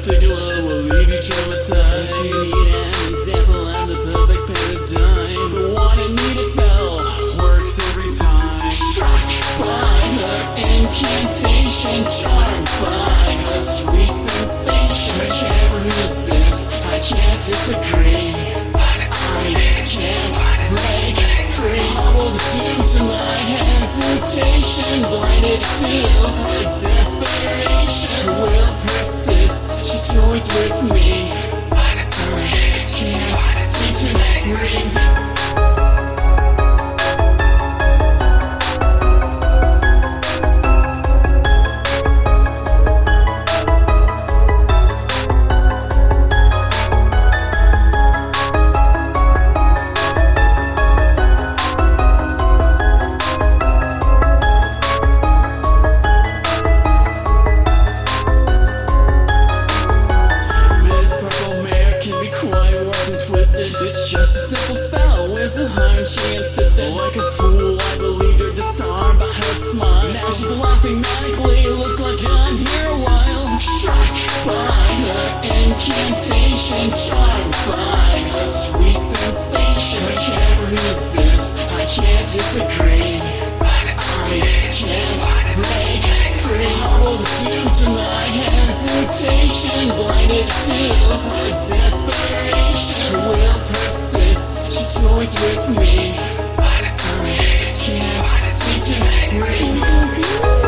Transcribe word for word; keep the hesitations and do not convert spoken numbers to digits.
particular will leave you traumatized. If you need an example, I'm the perfect paradigm. The one and needed spell works every time. Struck by her incantation, charmed by her sweet sensation. I can't resist, I can't disagree. I can't break free. Hobbled due to my hesitation, blinded to her desperation. Her will persists, she toys with me. I can't seem to breathe. It's just a simple spell, where's the harm? She insisted. Like a fool, I believed her, disarmed by her smile. Now she's laughing manically, looks like I'm here a while. Struck by her incantation, charmed by her sweet sensation. I can't resist, I can't disagree. I can't break free. Hobbled due to my hesitation, blinded to her desperation. Her will persists, she toys with me. I can't seem to breathe.